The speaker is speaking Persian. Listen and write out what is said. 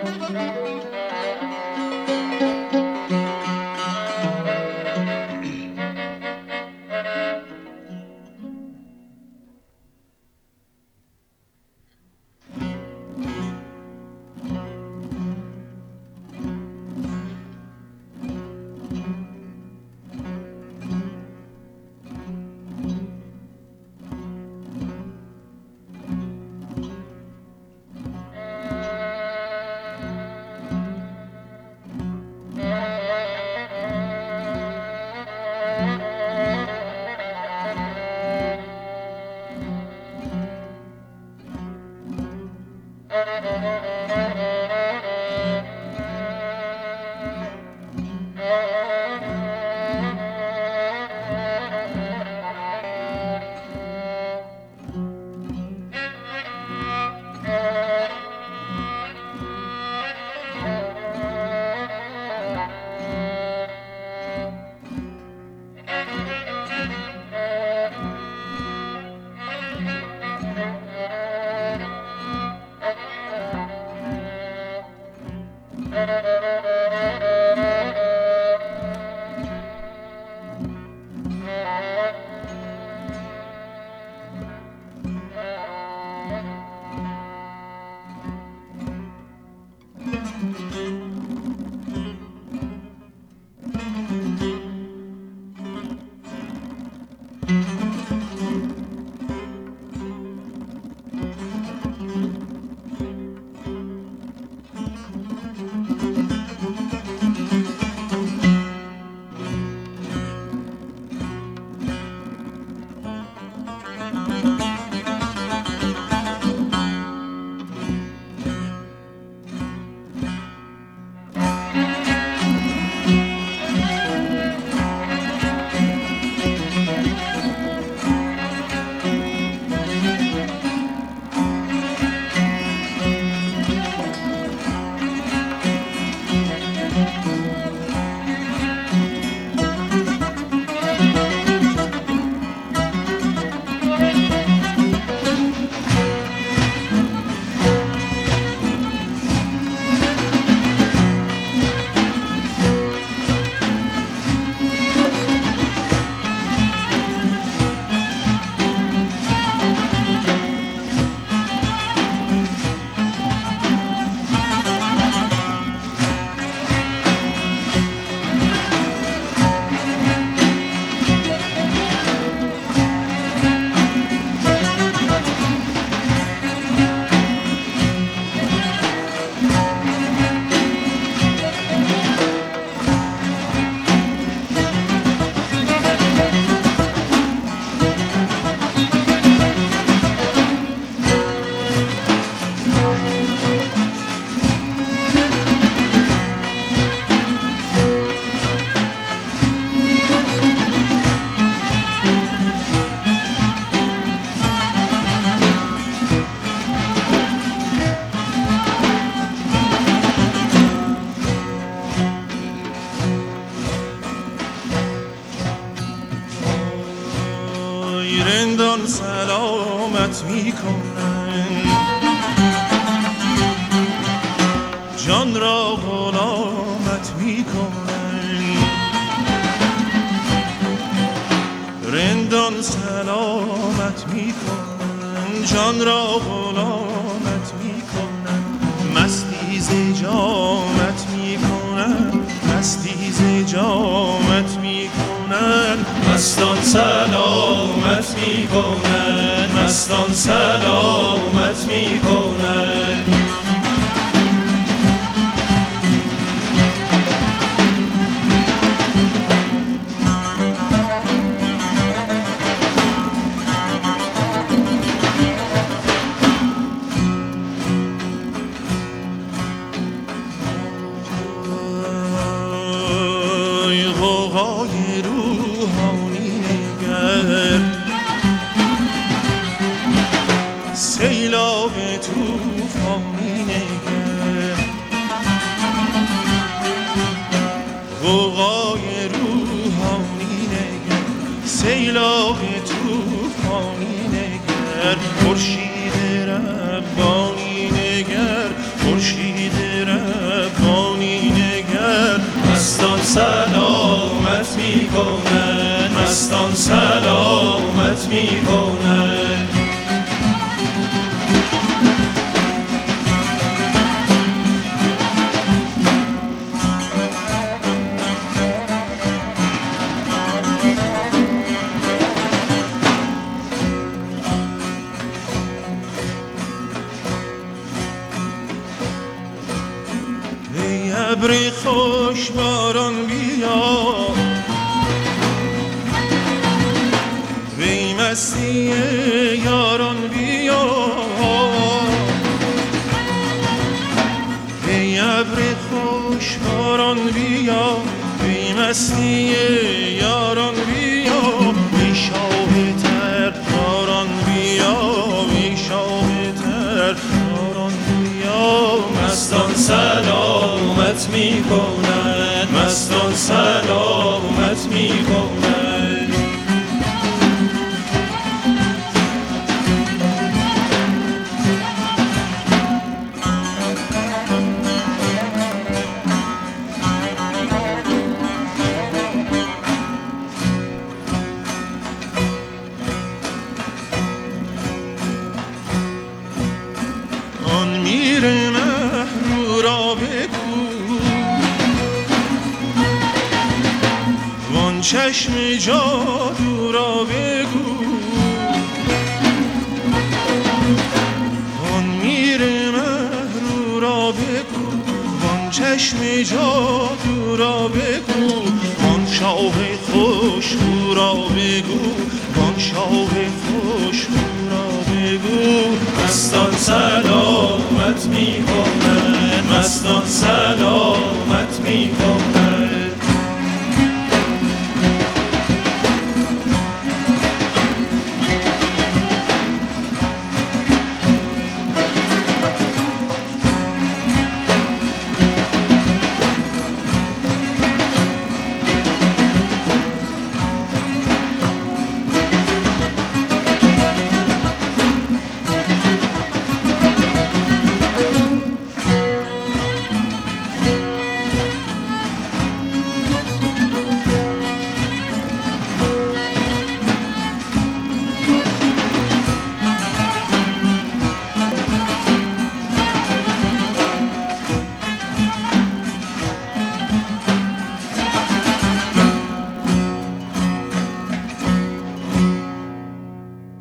رندان سلامت میکنن، جان را غلامت میکنن. رندان سلامت میکنن، جان را غلامت میکنن. مستی ز جامت میکنن، مستی ز جامت میکنن. مستان سلامت میکنن، مستان سلامت میکنن. غوغای روحانی نگر، سیلاب توفانی نگر. غوغای روحانی نگر، سیلاب توفانی نگر. خورشید ربانی نگر، خورشید ربانی نگر مستان سلامت می کنن، مستان سلامت می کنن. ای ابر خوش باران بیا، وی مستی یاران بیا. ای ابر خوش باران بیا، وی مستی یاران بیا. وی شاه ترکاران بیا، وی شاه ترکاران بیا. مستان سلامت می کنن، مستان سلامت می کنن. آن میر مهرو را بگو، وان چشم جادو را بگو. آن میر مهرو را بگو، وان چشم جادو را بگو. آن شاه خوشبو را بگو، وان شاه خوشبو را بگو. مستان سلامت می کنن، مستان سلامت می کنن.